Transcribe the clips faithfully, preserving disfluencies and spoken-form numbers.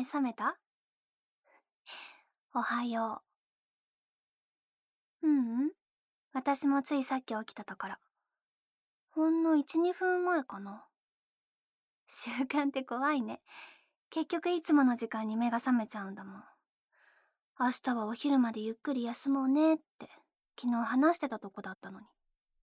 覚めた？おはよう。ううん。私もついさっき起きたところ。ほんのいち、にふんまえかな。習慣って怖いね。結局いつもの時間に目が覚めちゃうんだもん。明日はお昼までゆっくり休もうねって昨日話してたとこだったのに。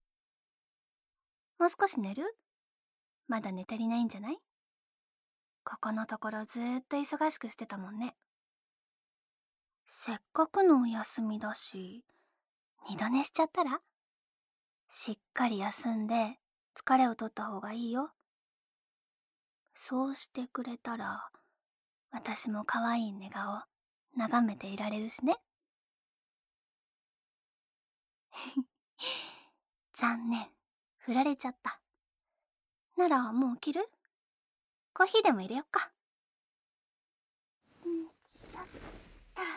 もう少し寝る？まだ寝足りないんじゃない？ここのところずーっと忙しくしてたもんね。せっかくのお休みだし、二度寝しちゃったら？しっかり休んで疲れを取った方がいいよ。そうしてくれたら、私も可愛い寝顔眺めていられるしね。残念、振られちゃった。ならもう起きる？コーヒーでも入れよっか。んちゃった。う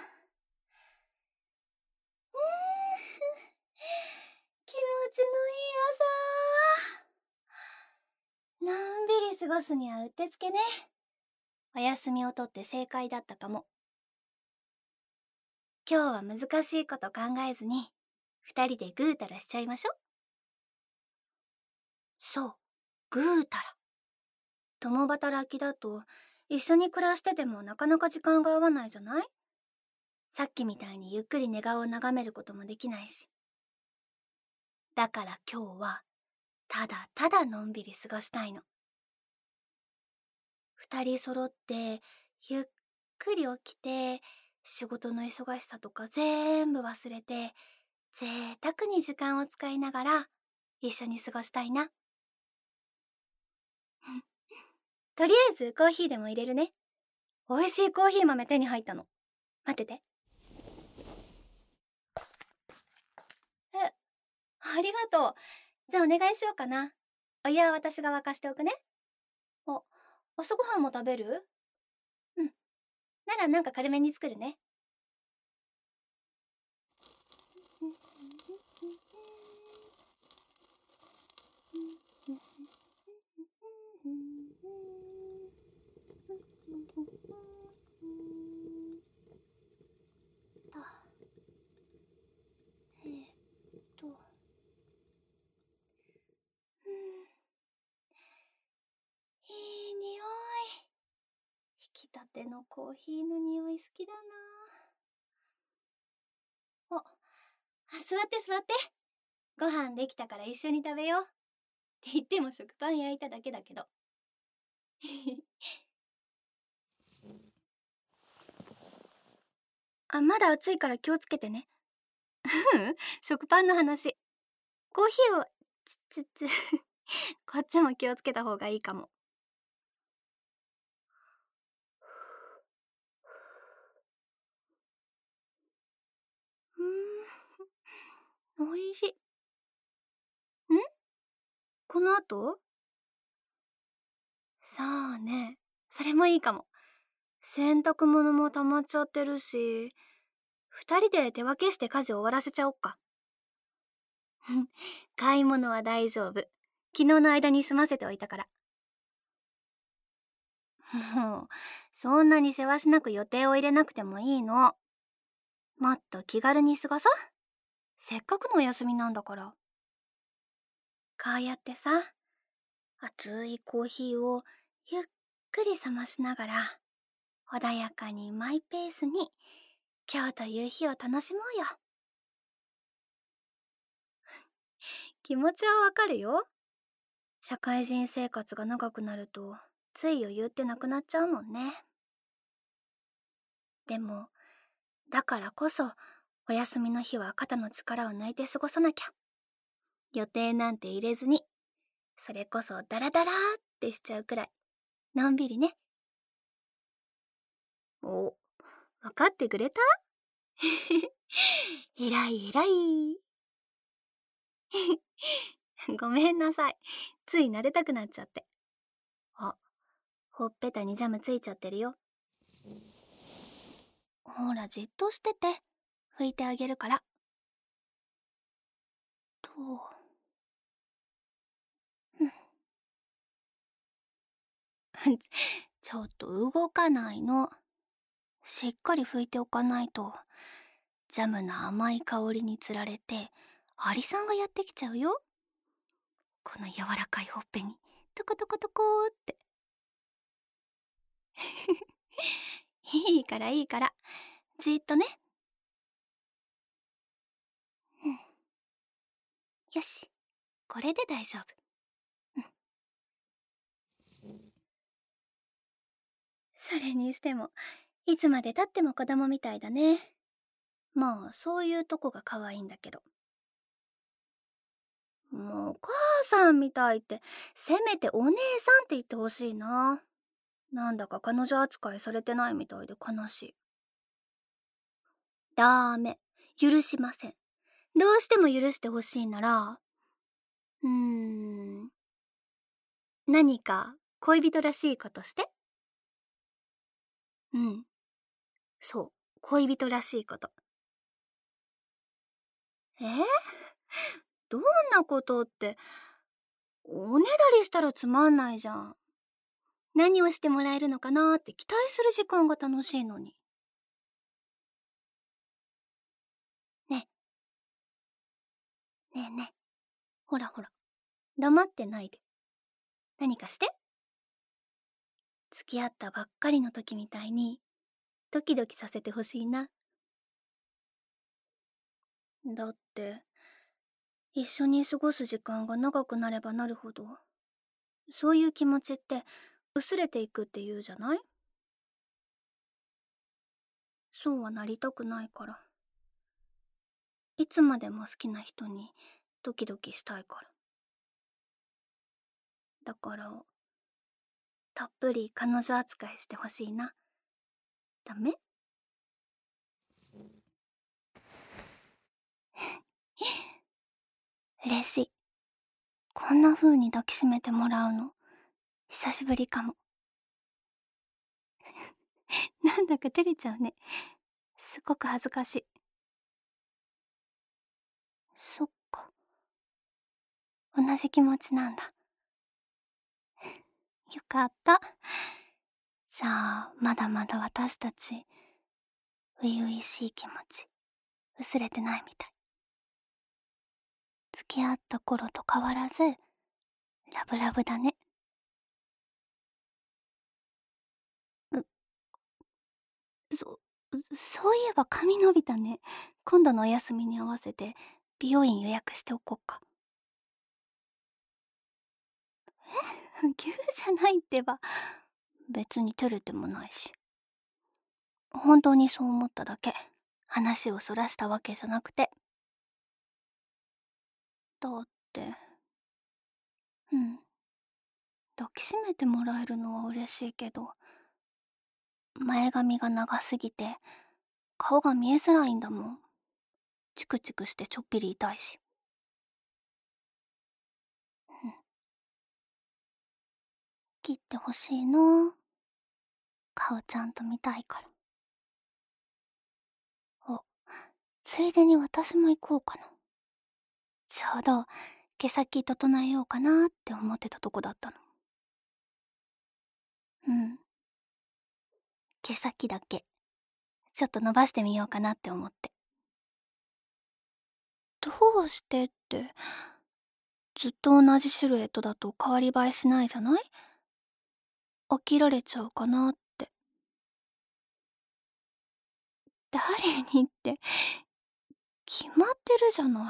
ーん気持ちのいい朝。のんびり過ごすにはうってつけね。お休みをとって正解だったかも。今日は難しいこと考えずに二人でぐうたらしちゃいましょ。そう、ぐうたら。共働きだと一緒に暮らしててもなかなか時間が合わないじゃない？さっきみたいにゆっくり寝顔を眺めることもできないし。だから今日はただただのんびり過ごしたいの。二人揃ってゆっくり起きて、仕事の忙しさとか全部忘れて贅沢に時間を使いながら一緒に過ごしたいな。とりあえずコーヒーでも入れるね。美味しいコーヒー豆手に入ったの。待ってて。え、ありがとう。じゃあお願いしようかな。お湯は私が沸かしておくね。あ、朝ごはんも食べる？うん。ならなんか軽めに作るね。えーっと。うん。いい匂い。引きたてのコーヒーの匂い好きだな。お、あ、座って座って。ご飯できたから一緒に食べよう。って言っても食パン焼いただけだけど。あ、まだ暑いから気をつけてね。ううん、食パンの話。コーヒーを、つつつ、こっちも気をつけた方がいいかも。うーん、おいしい。ん？この後？そうね。それもいいかも。洗濯物も溜まっちゃってるし、二人で手分けして家事終わらせちゃおっか。買い物は大丈夫。昨日の間に済ませておいたから。もう、そんなにせわしなく予定を入れなくてもいいの。もっと気軽に過ごそう。せっかくのお休みなんだから。こうやってさ、熱いコーヒーをゆっくり冷ましながら、穏やかにマイペースに今日という日を楽しもうよ。気持ちはわかるよ。社会人生活が長くなるとつい余裕ってなくなっちゃうもんね。でもだからこそお休みの日は肩の力を抜いて過ごさなきゃ。予定なんて入れずに、それこそダラダラーってしちゃうくらいのんびりね。お、わかってくれた？えらいえらい。ごめんなさい。つい撫でたくなっちゃって。あ、ほっぺたにジャムついちゃってるよ。ほら、じっとしてて。拭いてあげるから。と。うん。ちょっと動かないの。 しっかり拭いておかないと、ジャムの甘い香りにつられて、アリさんがやってきちゃうよ。この柔らかいほっぺに、トコトコトコーって。いいからいいから、じーっとね。うん。よし、これで大丈夫。うん。それにしても、いつまでたっても子供みたいだね。まあ、そういうとこが可愛いんだけど。もう、お母さんみたいって、せめてお姉さんって言ってほしいな。なんだか彼女扱いされてないみたいで悲しい。ダーメ。許しません。どうしても許してほしいなら、うーん、何か恋人らしいことして。うん。そう。恋人らしいこと。えー、どんなことって、おねだりしたらつまんないじゃん。何をしてもらえるのかなーって期待する時間が楽しいのに。ね、ねえねえ。ほらほら。黙ってないで。何かして。付き合ったばっかりの時みたいに、ドキドキさせてほしいな。だって、一緒に過ごす時間が長くなればなるほど、そういう気持ちって薄れていくって言うじゃない？そうはなりたくないから。いつまでも好きな人にドキドキしたいから。だから、たっぷり彼女扱いしてほしいな。ダメ？嬉しい。こんな風に抱きしめてもらうの、久しぶりかも。なんだか照れちゃうね。すごく恥ずかしい。そっか。同じ気持ちなんだ。よかった。じゃあ、まだまだ私たち、初々しい気持ち、薄れてないみたい。付き合った頃と変わらず、ラブラブだね。う、そ、そういえば髪伸びたね。今度のお休みに合わせて、美容院予約しておこうか。え急じゃないってば。別に照れてもないし。本当にそう思っただけ。話をそらしたわけじゃなくて。だって、うん。抱きしめてもらえるのは嬉しいけど、前髪が長すぎて、顔が見えづらいんだもん。チクチクしてちょっぴり痛いし。うん。切ってほしいな。顔ちゃんと見たいから。お、ついでに私も行こうかな。ちょうど、毛先整えようかなって思ってたとこだったの。うん。毛先だけ。ちょっと伸ばしてみようかなって思って。どうしてって、ずっと同じシルエットだと変わり映えしないじゃない？飽きられちゃうかなって。誰にって、決まってるじゃない。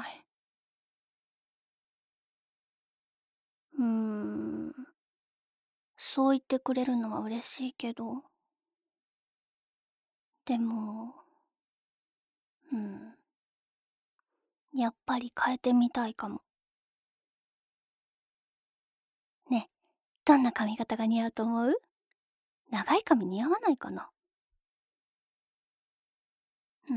うーん。そう言ってくれるのは嬉しいけど。でも、うん。やっぱり変えてみたいかも。ね、どんな髪型が似合うと思う？長い髪似合わないかな？うん。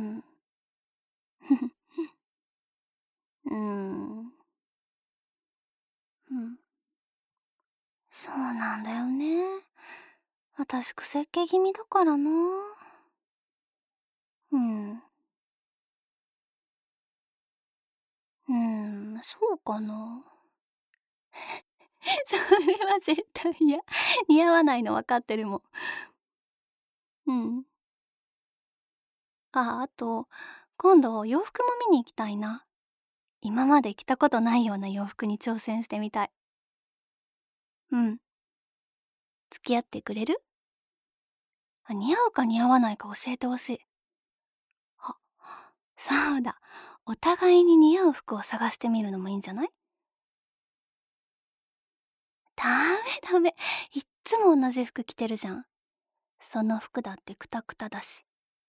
うーん。うん。そうなんだよね。私癖っ気気味だからな。うん。うーん、そうかな。それは絶対嫌。似合わないの分かってるもん。うん。 あ、あと、今度洋服も見に行きたいな。今まで着たことないような洋服に挑戦してみたい。うん。付き合ってくれる？あ、似合うか似合わないか教えてほしい。あ、そうだ。お互いに似合う服を探してみるのもいいんじゃない？ダメダメ。いっつも同じ服着てるじゃん。その服だってクタクタだし。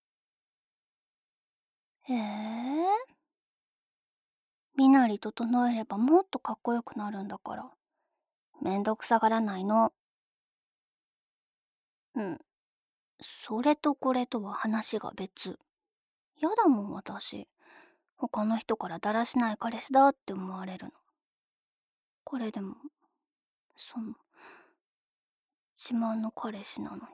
へえ。身なり整えればもっとかっこよくなるんだから。めんどくさがらないの。うん。それとこれとは話が別。やだもん私。他の人からだらしない彼氏だって思われるの。これでも、その、自慢の彼氏なのに。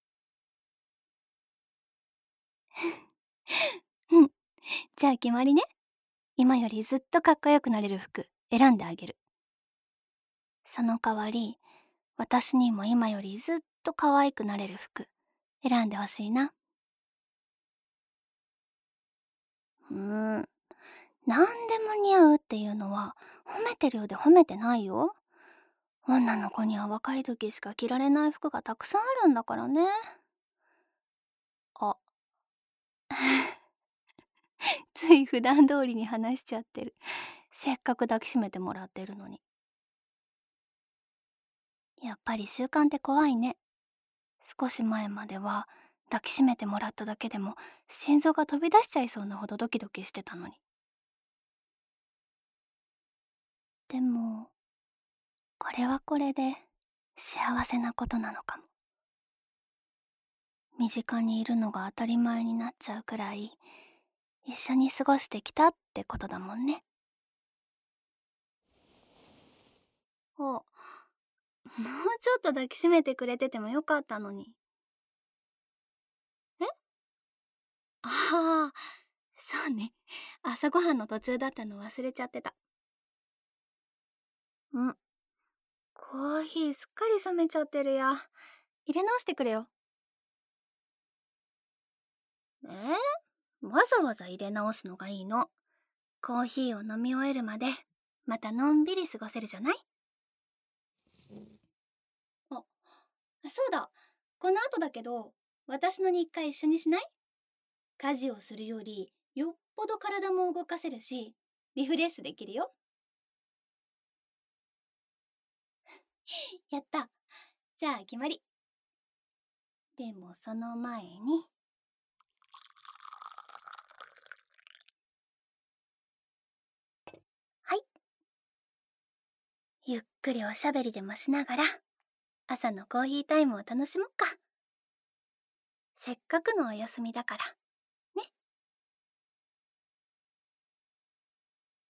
うん。じゃあ決まりね。今よりずっとかっこよくなれる服選んであげる。その代わり、私にも今よりずっと可愛くなれる服選んでほしいな。うーん。何でも似合うっていうのは褒めてるようで褒めてないよ。女の子には若い時しか着られない服がたくさんあるんだからね。あ、つい普段通りに話しちゃってる。せっかく抱きしめてもらってるのに。やっぱり習慣って怖いね。少し前までは抱きしめてもらっただけでも心臓が飛び出しちゃいそうなほどドキドキしてたのに。でも、これはこれで幸せなことなのかも。身近にいるのが当たり前になっちゃうくらい一緒に過ごしてきたってことだもんね。あ、もうちょっと抱きしめてくれててもよかったのに。え？ああ、そうね。朝ごはんの途中だったの忘れちゃってた。ん、コーヒーすっかり冷めちゃってるや。入れ直してくれよ。えー、わざわざ入れ直すのがいいの。コーヒーを飲み終えるまで、またのんびり過ごせるじゃない？あ、そうだ。この後だけど、私の日課一緒にしない？家事をするより、よっぽど体も動かせるし、リフレッシュできるよ。やった。じゃあ決まり。でもその前に、はい。ゆっくりおしゃべりでもしながら、朝のコーヒータイムを楽しもっか。せっかくのお休みだから。